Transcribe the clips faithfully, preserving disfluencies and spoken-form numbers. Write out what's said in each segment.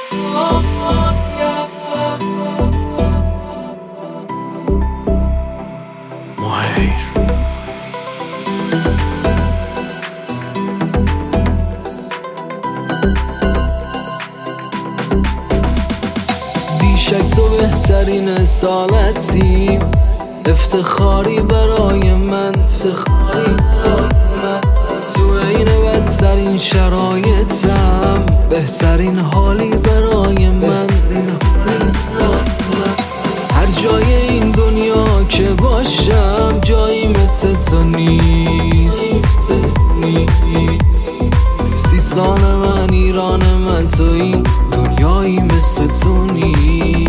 بیشک تو بهترین سالتی، افتخاری برای من، افتخاری برای من. تو این بدترین شرایطم، بهترین حالی برای من. هر جای این دنیا که باشم، جایی مثل تو نیست. سیستان من، ایران من، تو این دنیایی مثل تو نیست.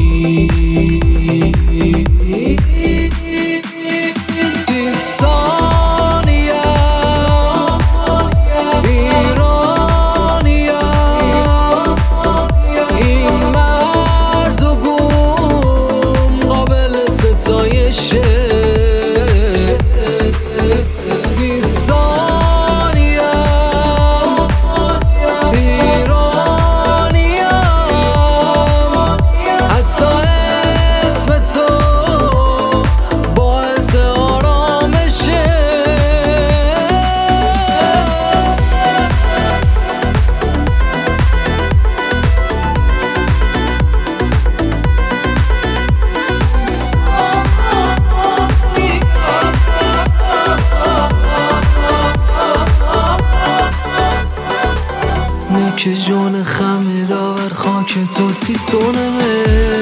که جون خمه داور خاک تو سیستانمه،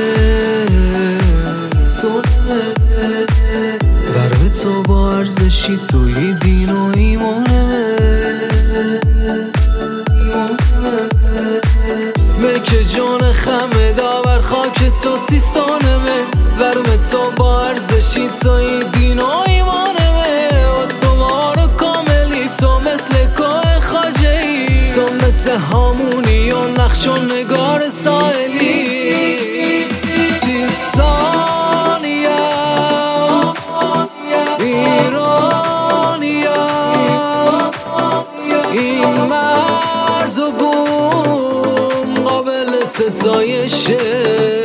برای تو با ارزشی توی دین و ایمانمه. که جون خمه داور خاک تو سیستانمه، برای تو با ارزشی توی دین و ایمانمه. استوار و کاملی تو مثل که خاجه ای، تو مثل هامونی و نقش و نگار ساحلی. سیستانیم، ایرانیم، این مرز و بوم قابل ستایشه.